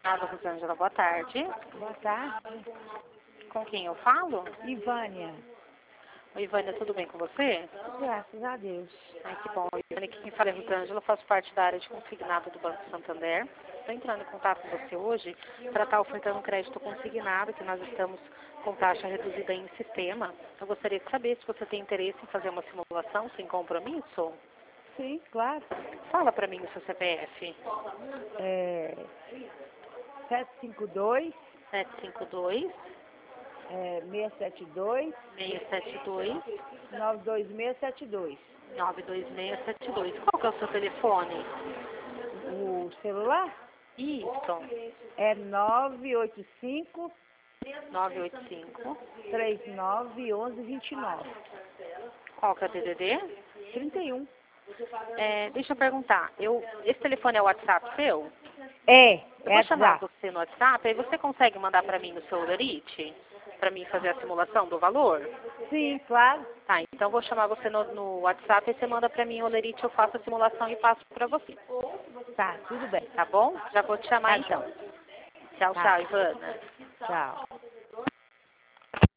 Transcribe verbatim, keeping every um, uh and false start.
Alô, Rosângela, boa tarde. Boa tarde. Com quem eu falo? Ivânia. Oi, Ivânia, tudo bem com você? Graças a Deus. Ai, que bom. Ivânia, quem fala é Rosângela, eu faço parte da área de consignado do Banco Santander. Estou entrando em contato com você hoje para estar ofertando um crédito consignado, que nós estamos com taxa reduzida em sistema. Eu gostaria de saber se você tem interesse em fazer uma simulação sem compromisso. Sim, claro. Fala para mim o seu C P F. É sete cinco dois, sete cinco dois, é, seis sete dois, seis sete dois, nove dois seis sete dois. nove dois seis sete dois. Qual que é o seu telefone? O celular Isso. é nove oito cinco, nove oito cinco. três nove um um dois nove. Qual que é o D D D? trinta e um. É, deixa eu perguntar. Eu, esse telefone é o WhatsApp seu? É, Eu é vou chamar WhatsApp. você no WhatsApp, aí você consegue mandar para mim no seu Lerite? Para mim fazer a simulação do valor? Sim, claro. Tá, então eu vou chamar você no, no WhatsApp e você manda para mim o Lerite, eu faço a simulação e passo para você. Tá, tudo bem. Tá bom? Já vou te chamar Tá então. bom. Tchau, Tá. tchau, Ivana. Tchau.